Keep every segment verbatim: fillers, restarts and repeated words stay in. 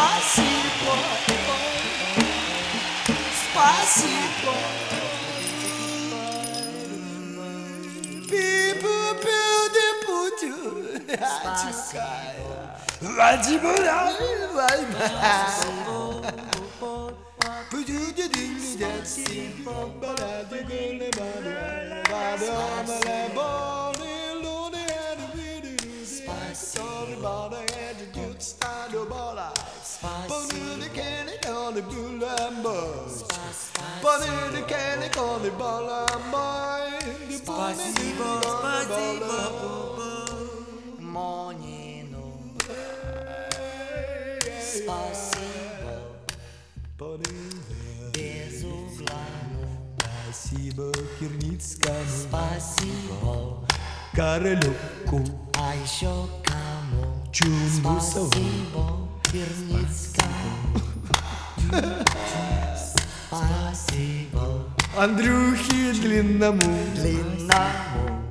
Спасибо, спасибо. Спасибо, спасибо, Монину. Спасибо, Безуглану. Спасибо Кирницкому. Спасибо, Королевку. а еще кому? Чумбусову. Спасибо Кирницкому. Спасибо Андрюхе длинному. длинному.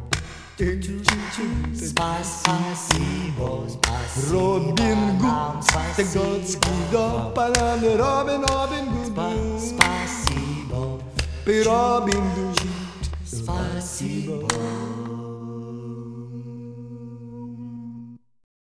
Спасибо, спасибо Робин нам, Гуд, спасибо Таготский дом, бананы, Робин, Робин Гуд, Спасибо, Робин Гуд. спасибо.